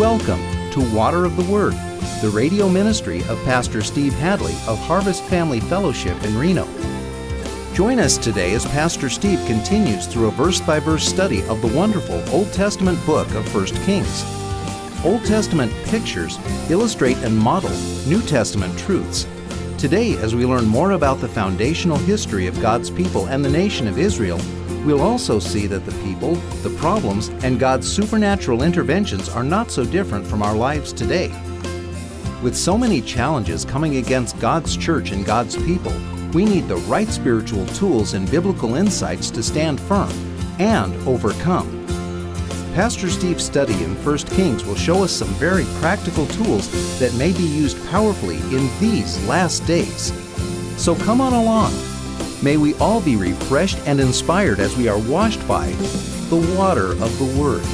Welcome to Water of the Word, the radio ministry of Pastor Steve Hadley of Harvest Family Fellowship in Reno. Join us today as Pastor Steve continues through a verse-by-verse study of the wonderful Old Testament book of 1 Kings. Old Testament pictures illustrate and model New Testament truths. Today, as we learn more about the foundational history of God's people and the nation of Israel, we'll also see that the people, the problems, and God's supernatural interventions are not so different from our lives today. With so many challenges coming against God's church and God's people, we need the right spiritual tools and biblical insights to stand firm and overcome. Pastor Steve's study in 1 Kings will show us some very practical tools that may be used powerfully in these last days. So come on along. May we all be refreshed and inspired as we are washed by the water of the Word.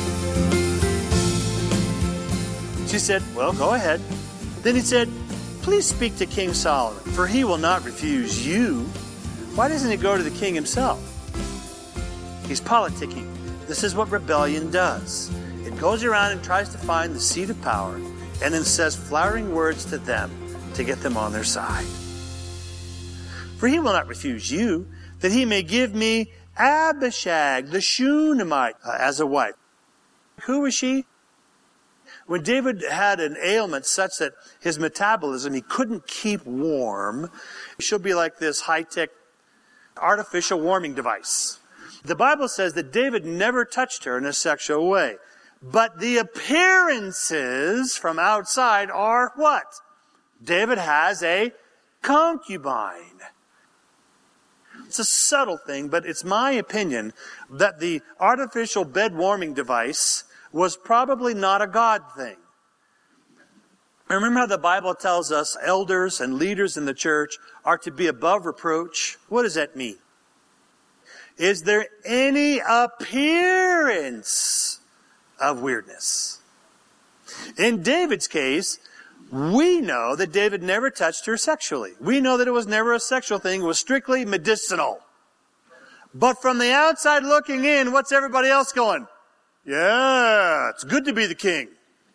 She said, well, go ahead. Then he said, please speak to King Solomon, for he will not refuse you. Why doesn't he go to the king himself? He's politicking. This is what rebellion does. It goes around and tries to find the seat of power and then says flattering words to them to get them on their side. For he will not refuse you, that he may give me Abishag, the Shunammite, as a wife. Who was she? When David had an ailment such that his metabolism, he couldn't keep warm, she'll be like this high-tech artificial warming device. The Bible says that David never touched her in a sexual way. But the appearances from outside are what? David has a concubine. It's a subtle thing, but it's my opinion that the artificial bed warming device was probably not a God thing. Remember how the Bible tells us elders and leaders in the church are to be above reproach? What does that mean? Is there any appearance of weirdness? In David's case, we know that David never touched her sexually. We know that it was never a sexual thing. It was strictly medicinal. But from the outside looking in, what's everybody else going? Yeah, it's good to be the king.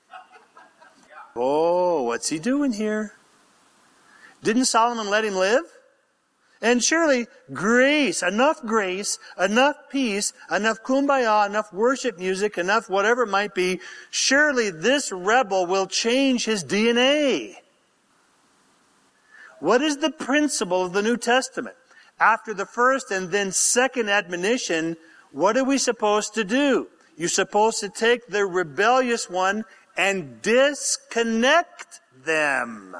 Oh, what's he doing here? Didn't Solomon let him live? And surely grace, enough peace, enough kumbaya, enough worship music, enough whatever it might be, surely this rebel will change his DNA. What is the principle of the New Testament? After the first and then second admonition, what are we supposed to do? You're supposed to take the rebellious one and disconnect them.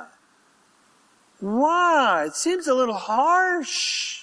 Why? It seems a little harsh.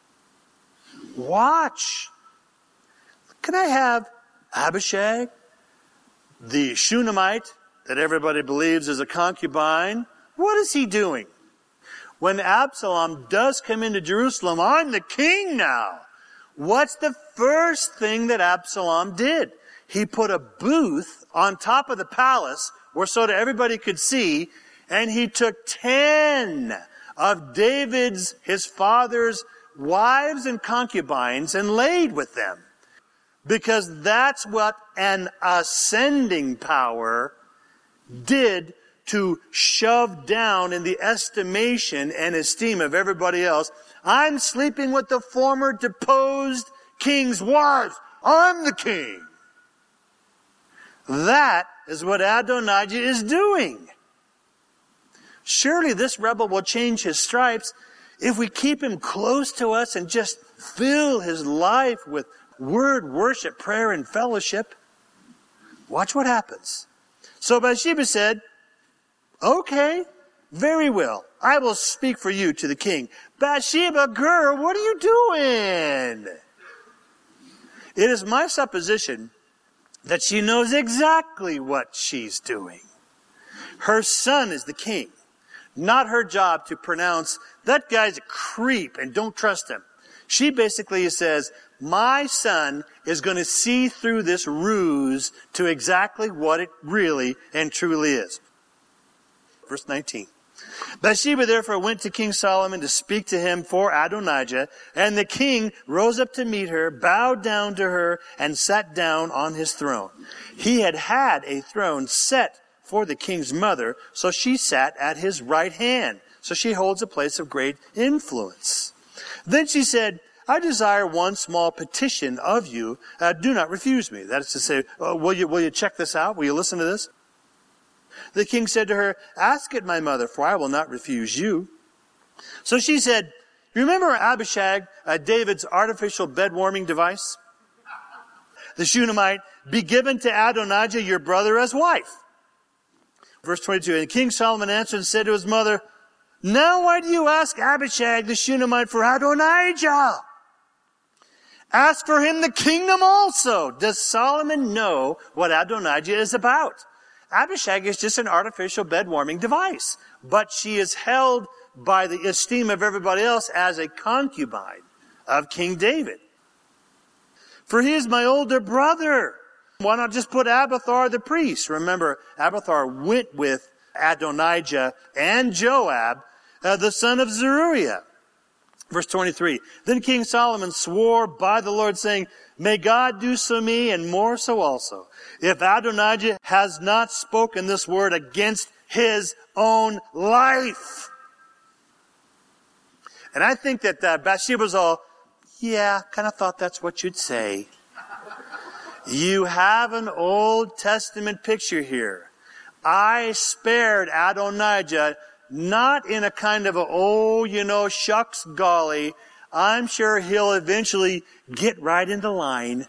Watch. Can I have Abishag, the Shunammite that everybody believes is a concubine? What is he doing? When Absalom does come into Jerusalem, I'm the king now. What's the first thing that Absalom did? He put a booth on top of the palace where so that everybody could see, and he took 10 of David's, his father's, wives and concubines and laid with them. Because that's what an ascending power did to shove down in the estimation and esteem of everybody else. I'm sleeping with the former deposed king's wives. I'm the king. That is what Adonijah is doing. Surely this rebel will change his stripes if we keep him close to us and just fill his life with word, worship, prayer, and fellowship. Watch what happens. So Bathsheba said, okay, very well. I will speak for you to the king. Bathsheba, girl, what are you doing? It is my supposition that she knows exactly what she's doing. Her son is the king. Not her job to pronounce, that guy's a creep and don't trust him. She basically says, my son is going to see through this ruse to exactly what it really and truly is. Verse 19. Bathsheba therefore went to King Solomon to speak to him for Adonijah, and the king rose up to meet her, bowed down to her, and sat down on his throne. He had had a throne set for the king's mother, so she sat at his right hand. So she holds a place of great influence. Then she said, I desire one small petition of you. Do not refuse me. That is to say, will you check this out? Will you listen to this? The king said to her, ask it, my mother, for I will not refuse you. So she said, remember Abishag, David's artificial bed warming device? The Shunammite, be given to Adonijah, your brother, as wife. Verse 22, and King Solomon answered and said to his mother, now why do you ask Abishag the Shunammite for Adonijah? Ask for him the kingdom also. Does Solomon know what Adonijah is about? Abishag is just an artificial bed-warming device, but she is held by the esteem of everybody else as a concubine of King David. For he is my older brother. Why not just put Abiathar the priest? Remember, Abiathar went with Adonijah and Joab, the son of Zeruiah. Verse 23, then King Solomon swore by the Lord, saying, may God do so me, and more so also, if Adonijah has not spoken this word against his own life. And I think that Bathsheba's all, yeah, kind of thought that's what you'd say. You have an Old Testament picture here. I spared Adonijah, not in a kind of shucks golly. I'm sure he'll eventually get right into line.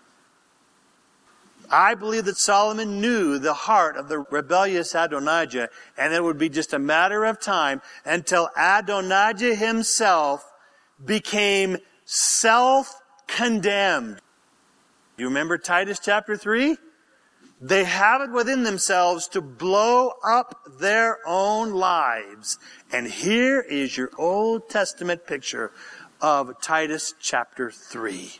I believe that Solomon knew the heart of the rebellious Adonijah, and it would be just a matter of time until Adonijah himself became self-condemned. You remember Titus chapter 3? They have it within themselves to blow up their own lives. And here is your Old Testament picture of Titus chapter 3.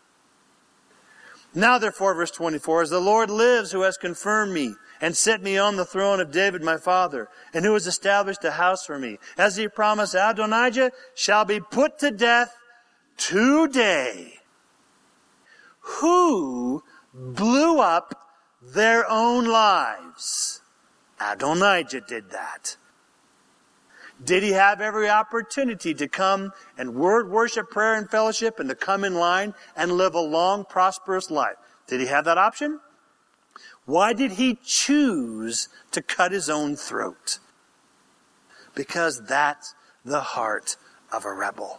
Now therefore, verse 24, as the Lord lives who has confirmed me and set me on the throne of David my father, and who has established a house for me, as he promised, Adonijah shall be put to death today. Who blew up their own lives? Adonijah did that. Did he have every opportunity to come and worship, prayer, and fellowship, and to come in line and live a long, prosperous life? Did he have that option? Why did he choose to cut his own throat? Because that's the heart of a rebel.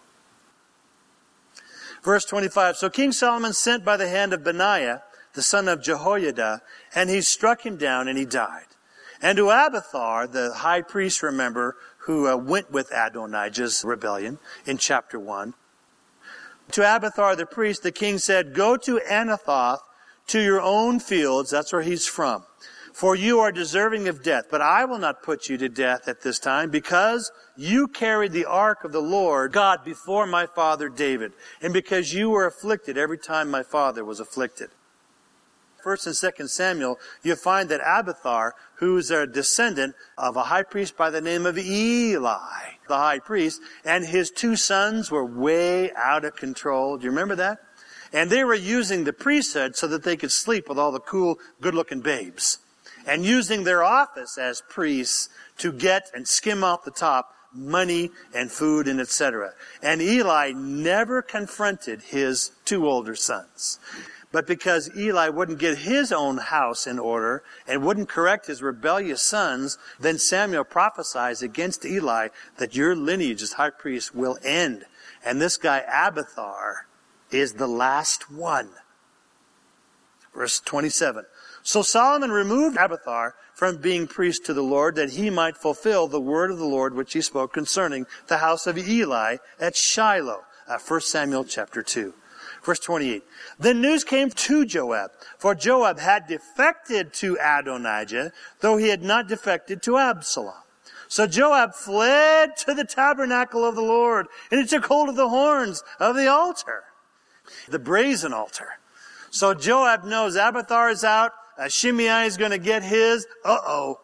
Verse 25, so King Solomon sent by the hand of Benaiah, the son of Jehoiada, and he struck him down and he died. And to Abiathar, the high priest, remember, who went with Adonijah's rebellion in chapter 1. To Abiathar the priest, the king said, go to Anathoth, to your own fields, that's where he's from, for you are deserving of death. But I will not put you to death at this time, because you carried the ark of the Lord God before my father David, and because you were afflicted every time my father was afflicted. 1 and 2 Samuel, you find that Abiathar, who's a descendant of a high priest by the name of Eli, the high priest, and his two sons were way out of control. Do you remember that? And they were using the priesthood so that they could sleep with all the cool, good-looking babes. And using their office as priests to get and skim off the top money and food and etc. And Eli never confronted his two older sons. But because Eli wouldn't get his own house in order and wouldn't correct his rebellious sons, then Samuel prophesies against Eli that your lineage as high priest will end. And this guy Abiathar is the last one. Verse 27. So Solomon removed Abiathar from being priest to the Lord, that he might fulfill the word of the Lord which he spoke concerning the house of Eli at Shiloh. 1 Samuel chapter 2. Verse 28. Then news came to Joab, for Joab had defected to Adonijah, though he had not defected to Absalom. So Joab fled to the tabernacle of the Lord, and he took hold of the horns of the altar, the brazen altar. So Joab knows Abiathar is out, Shimei is going to get his.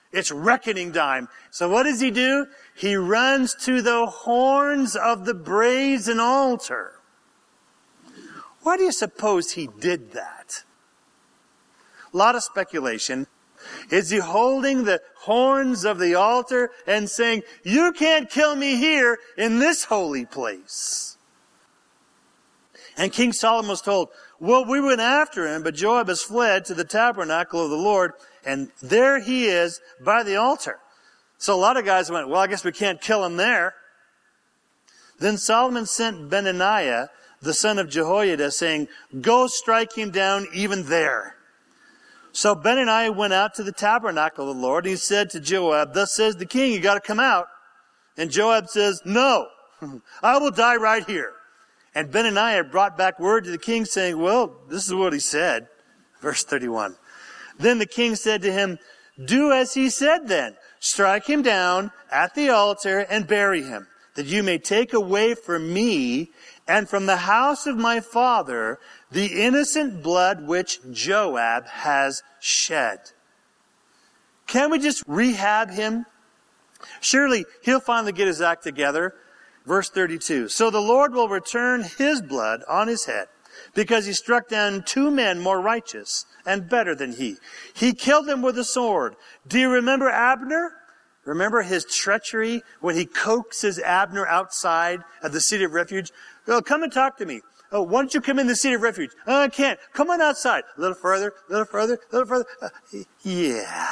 It's reckoning time. So what does he do? He runs to the horns of the brazen altar. Why do you suppose he did that? A lot of speculation. Is he holding the horns of the altar and saying, you can't kill me here in this holy place? And King Solomon was told, well, we went after him, but Joab has fled to the tabernacle of the Lord, and there he is by the altar. So a lot of guys went, well, I guess we can't kill him there. Then Solomon sent Benaiah, the son of Jehoiada, saying, go strike him down even there. So Benaiah went out to the tabernacle of the Lord. He said to Joab, thus says the king, you got to come out. And Joab says, no, I will die right here. And Benaiah brought back word to the king saying, well, this is what he said. Verse 31. Then the king said to him, do as he said then. Strike him down at the altar and bury him, that you may take away from me and from the house of my father the innocent blood which Joab has shed. Can't we just rehab him? Surely he'll finally get his act together. Verse 32. So the Lord will return his blood on his head, because he struck down 2 men more righteous and better than he. He killed them with a sword. Do you remember Abner? Remember his treachery when he coaxes Abner outside of the city of refuge? Oh, come and talk to me. Oh, why don't you come in the city of refuge? Oh, I can't. Come on outside. A little further, a little further, a little further. Yeah.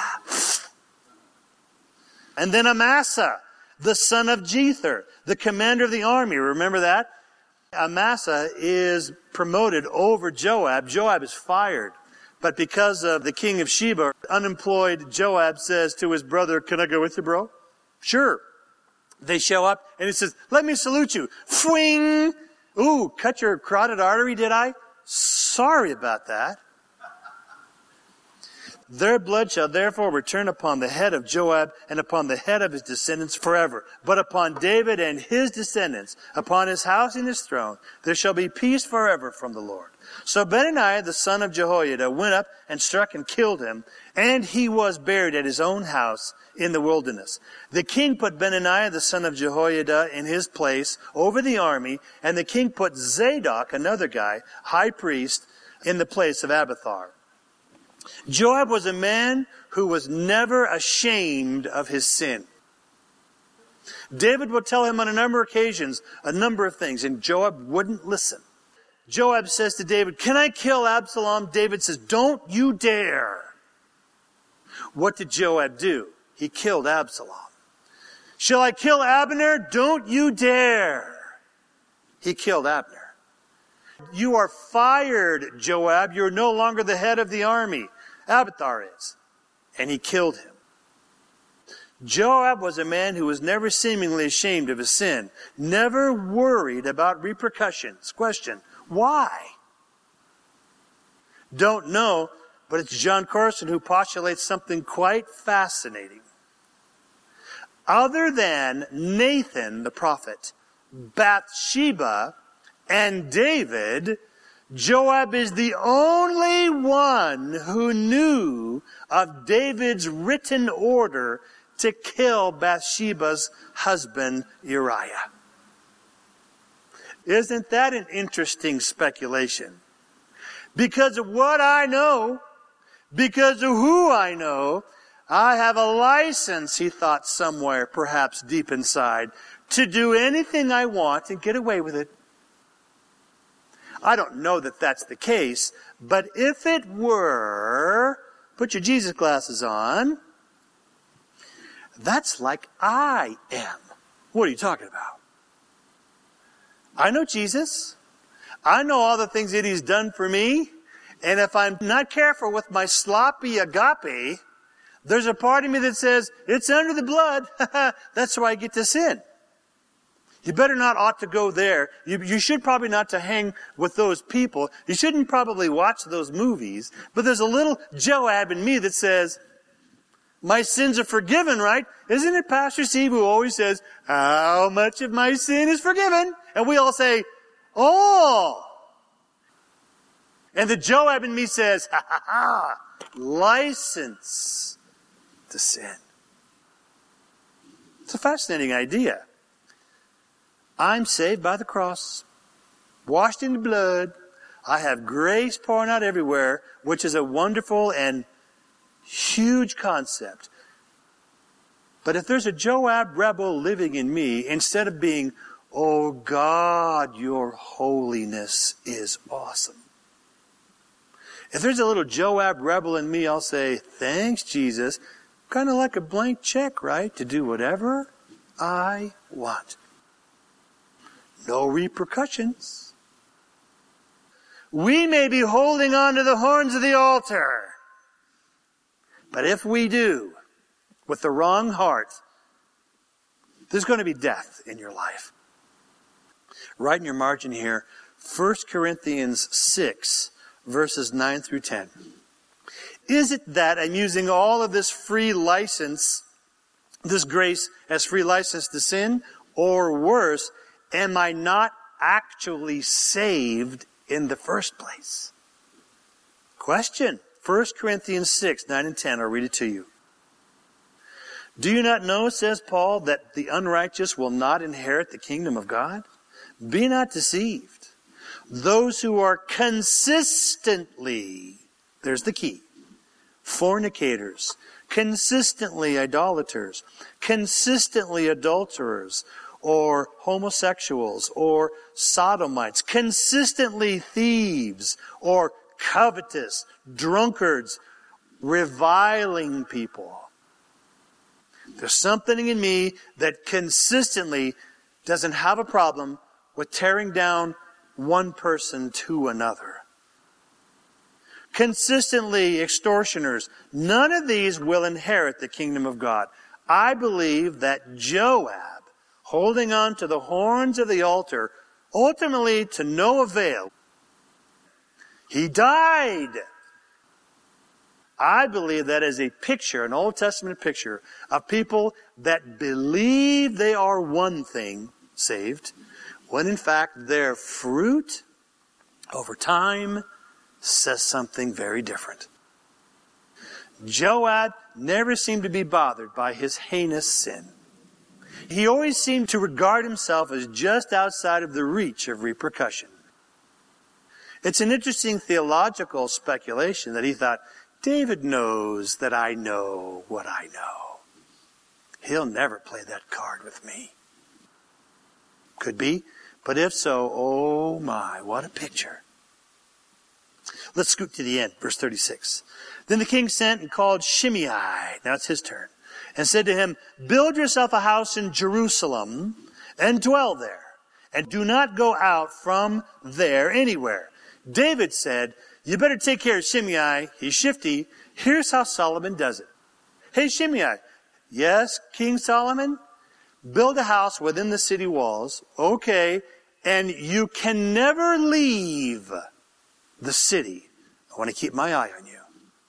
And then Amasa, the son of Jether, the commander of the army. Remember that? Amasa is promoted over Joab. Joab is fired. But because of the king of Sheba, unemployed Joab says to his brother, can I go with you, bro? Sure. They show up and he says, let me salute you. Fwing! Ooh, cut your carotid artery, did I? Sorry about that. Their blood shall therefore return upon the head of Joab and upon the head of his descendants forever. But upon David and his descendants, upon his house and his throne, there shall be peace forever from the Lord. So Benaiah, the son of Jehoiada, went up and struck and killed him, and he was buried at his own house in the wilderness. The king put Benaiah, the son of Jehoiada, in his place over the army, and the king put Zadok, another guy, high priest, in the place of Abiathar. Joab was a man who was never ashamed of his sin. David would tell him on a number of occasions a number of things, and Joab wouldn't listen. Joab says to David, can I kill Absalom? David says, don't you dare. What did Joab do? He killed Absalom. Shall I kill Abner? Don't you dare. He killed Abner. You are fired, Joab. You're no longer the head of the army. Abiathar is. And he killed him. Joab was a man who was never seemingly ashamed of his sin, never worried about repercussions. Question, why? Don't know, but it's John Carson who postulates something quite fascinating. Other than Nathan the prophet, Bathsheba, and David, Joab is the only one who knew of David's written order to kill Bathsheba's husband Uriah. Isn't that an interesting speculation? Because of what I know, because of who I know, I have a license, he thought somewhere, perhaps deep inside, to do anything I want and get away with it. I don't know that that's the case, but if it were, put your Jesus glasses on, that's like I am. What are you talking about? I know Jesus. I know all the things that he's done for me. And if I'm not careful with my sloppy agape, there's a part of me that says, it's under the blood. That's why I get to sin. You better not ought to go there. You should probably not to hang with those people. You shouldn't probably watch those movies. But there's a little Joab in me that says, my sins are forgiven, right? Isn't it Pastor Steve who always says, how much of my sin is forgiven? And we all say, all. And the Joab in me says, ha ha ha, license to sin. It's a fascinating idea. I'm saved by the cross, washed in the blood. I have grace pouring out everywhere, which is a wonderful and huge concept. But if there's a Joab rebel living in me, instead of being, oh God, your holiness is awesome. If there's a little Joab rebel in me, I'll say, thanks, Jesus. Kind of like a blank check, right? To do whatever I want. No repercussions. We may be holding on to the horns of the altar. But if we do, with the wrong heart, there's going to be death in your life. Write in your margin here, 1 Corinthians 6, verses 9 through 10. Is it that I'm using all of this free license, this grace as free license to sin? Or worse, am I not actually saved in the first place? Question. 1 Corinthians 6, 9 and 10. I'll read it to you. Do you not know, says Paul, that the unrighteous will not inherit the kingdom of God? Be not deceived. Those who are consistently, there's the key, fornicators, consistently idolaters, consistently adulterers, or homosexuals, or sodomites, consistently thieves, or covetous, drunkards, reviling people. There's something in me that consistently doesn't have a problem with tearing down one person to another. Consistently extortioners. None of these will inherit the kingdom of God. I believe that Joab, holding on to the horns of the altar, ultimately to no avail. He died. I believe that is a picture, an Old Testament picture, of people that believe they are one thing, saved, when in fact their fruit over time says something very different. Joab never seemed to be bothered by his heinous sin. He always seemed to regard himself as just outside of the reach of repercussion. It's an interesting theological speculation that he thought, David knows that I know what I know. He'll never play that card with me. Could be, but if so, oh my, what a picture. Let's scoot to the end, verse 36. Then the king sent and called Shimei, now it's his turn, and said to him, build yourself a house in Jerusalem and dwell there, and do not go out from there anywhere. David said, you better take care of Shimei. He's shifty. Here's how Solomon does it. Hey, Shimei. Yes, King Solomon? Build a house within the city walls. Okay. And you can never leave the city. I want to keep my eye on you.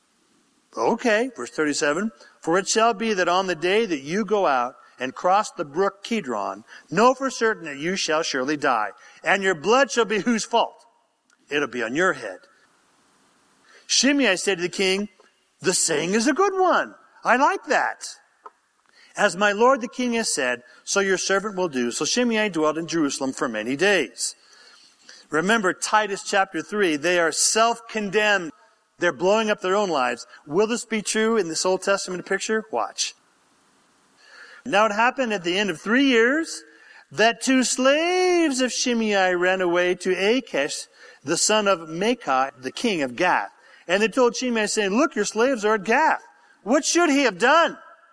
Okay. Verse 37. For it shall be that on the day that you go out and cross the brook Kidron, know for certain that you shall surely die. And your blood shall be whose fault? It'll be on your head. Shimei said to the king, the saying is a good one. I like that. As my lord the king has said, so your servant will do. So Shimei dwelt in Jerusalem for many days. Remember Titus chapter 3, they are self-condemned. They're blowing up their own lives. Will this be true in this Old Testament picture? Watch. Now it happened at the end of 3 years that 2 slaves of Shimei ran away to Achish, the son of Maacah, the king of Gath. And they told Shimei, saying, look, your slaves are at Gath. What should he have done?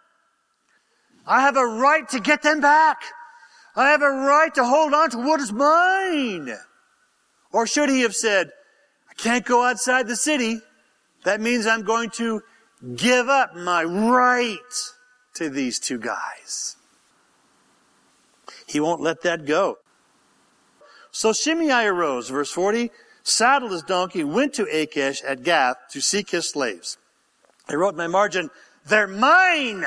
I have a right to get them back. I have a right to hold on to what is mine. Or should he have said, I can't go outside the city. That means I'm going to give up my right to these 2 guys. He won't let that go. So Shimei arose, verse 40, saddled his donkey, went to Achish at Gath to seek his slaves. I wrote in my margin, they're mine.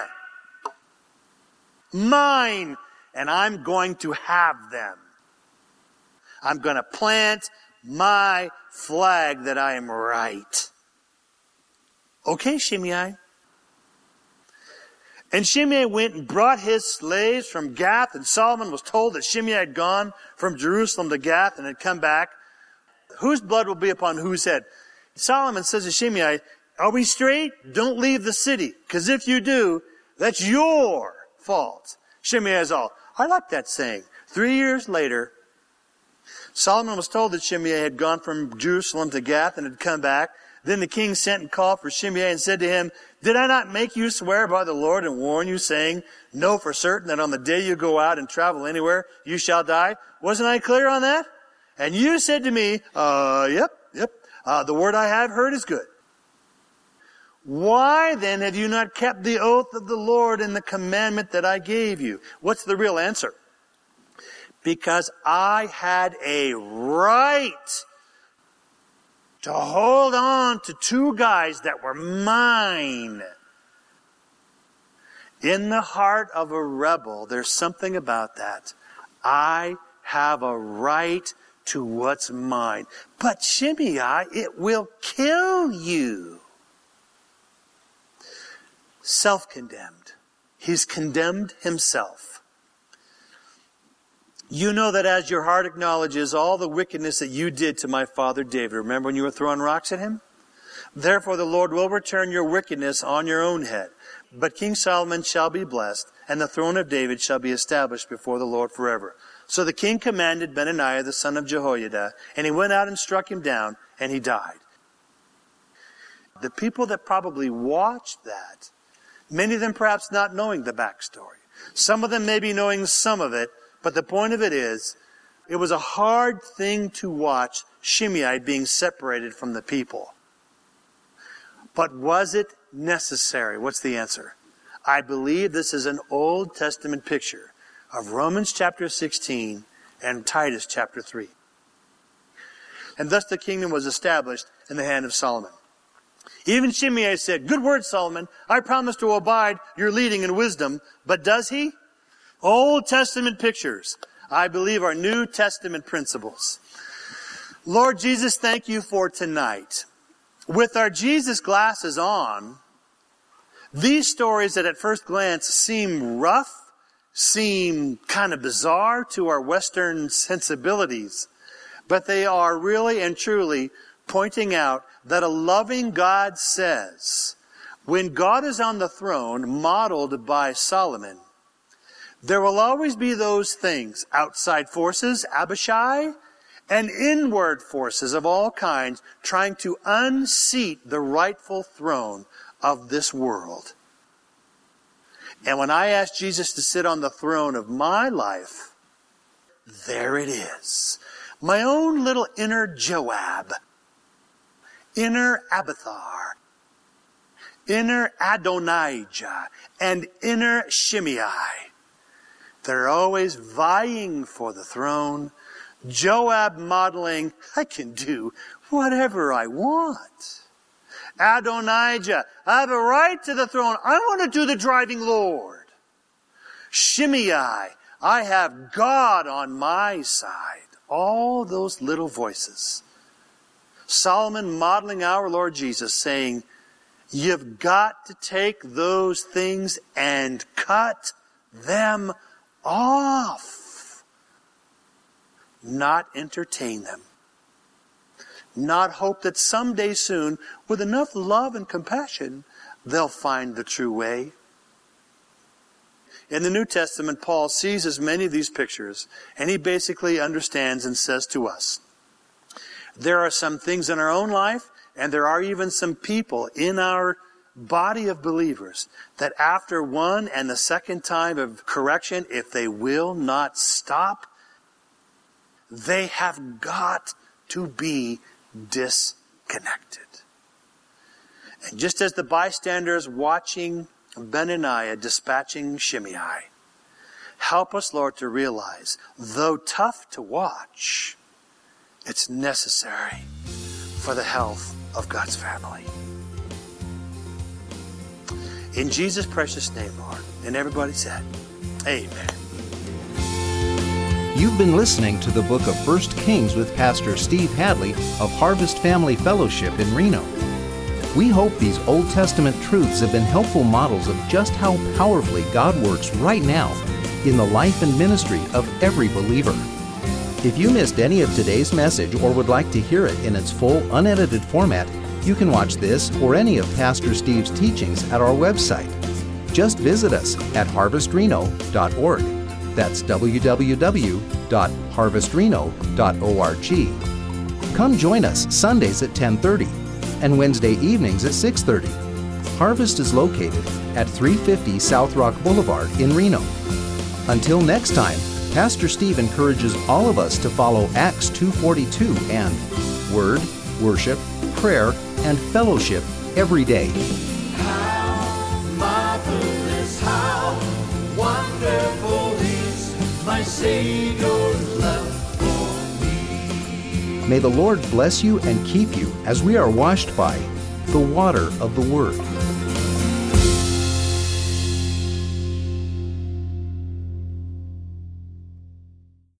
Mine. And I'm going to have them. I'm going to plant my flag that I am right. Okay, Shimei. And Shimei went and brought his slaves from Gath, and Solomon was told that Shimei had gone from Jerusalem to Gath and had come back. Whose blood will be upon whose head? Solomon says to Shimei, are we straight? Don't leave the city, because if you do, that's your fault. Shimei is all. I like that saying. 3 years later, Solomon was told that Shimei had gone from Jerusalem to Gath and had come back. Then the king sent and called for Shimei and said to him, did I not make you swear by the Lord and warn you, saying, know for certain that on the day you go out and travel anywhere, you shall die? Wasn't I clear on that? And you said to me, yep, the word I have heard is good. Why then have you not kept the oath of the Lord and the commandment that I gave you? What's the real answer? Because I had a right to hold on to 2 guys that were mine. In the heart of a rebel, there's something about that. I have a right to what's mine. But Shimei, it will kill you. Self-condemned. He's condemned himself. You know that as your heart acknowledges all the wickedness that you did to my father David. Remember when you were throwing rocks at him? Therefore the Lord will return your wickedness on your own head. But King Solomon shall be blessed, and the throne of David shall be established before the Lord forever. So the king commanded Benaiah the son of Jehoiada, and he went out and struck him down, and he died. The people that probably watched that, many of them perhaps not knowing the backstory. Some of them maybe knowing some of it, but the point of it is, it was a hard thing to watch Shimei being separated from the people. But was it necessary? What's the answer? I believe this is an Old Testament picture of Romans chapter 16 and Titus chapter 3. And thus the kingdom was established in the hand of Solomon. Even Shimei said, good word, Solomon. I promise to abide your leading in wisdom. But does he? Old Testament pictures, I believe, are New Testament principles. Lord Jesus, thank you for tonight. With our Jesus glasses on, these stories that at first glance seem rough, seem kind of bizarre to our Western sensibilities, but they are really and truly pointing out that a loving God says, when God is on the throne, modeled by Solomon, there will always be those things, outside forces, Abishai, and inward forces of all kinds, trying to unseat the rightful throne of this world. And when I ask Jesus to sit on the throne of my life, there it is. My own little inner Joab, inner Abiathar, inner Adonijah, and inner Shimei. They're always vying for the throne. Joab modeling, I can do whatever I want. Adonijah, I have a right to the throne. I want to do the driving Lord. Shimei, I have God on my side. All those little voices. Solomon modeling our Lord Jesus, saying, you've got to take those things and cut them off. Not entertain them. Not hope that someday soon, with enough love and compassion, they'll find the true way. In the New Testament, Paul sees as many of these pictures, and he basically understands and says to us, there are some things in our own life, and there are even some people in our body of believers that after one and the second time of correction, if they will not stop, they have got to be disconnected. And just as the bystanders watching Benaiah dispatching Shimei, help us, Lord, to realize, though tough to watch, it's necessary for the health of God's family. In Jesus' precious name, Lord. And everybody said, amen. You've been listening to the book of 1 Kings with Pastor Steve Hadley of Harvest Family Fellowship in Reno. We hope these Old Testament truths have been helpful models of just how powerfully God works right now in the life and ministry of every believer. If you missed any of today's message or would like to hear it in its full, unedited format, you can watch this or any of Pastor Steve's teachings at our website. Just visit us at harvestreno.org. That's www.harvestreno.org. Come join us Sundays at 10:30 and Wednesday evenings at 6:30. Harvest is located at 350 South Rock Boulevard in Reno. Until next time, Pastor Steve encourages all of us to follow Acts 2:42 and Word, Worship, Prayer, and Fellowship every day. How marvelous, how wonderful is my Savior's love for me. May the Lord bless you and keep you as we are washed by the water of the Word.